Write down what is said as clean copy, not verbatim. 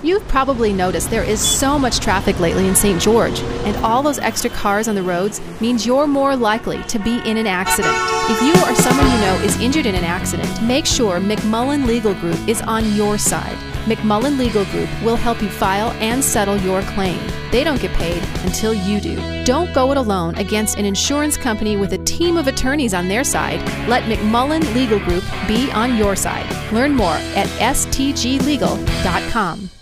You've probably noticed there is so much traffic lately in St. George, and all those extra cars on the roads means you're more likely to be in an accident. If you or someone you know is injured in an accident, make sure McMullen Legal Group is on your side. McMullen Legal Group will help you file and settle your claim. They don't get paid until you do. Don't go it alone against an insurance company with a team of attorneys on their side. Let McMullen Legal Group be on your side. Learn more at stglegal.com.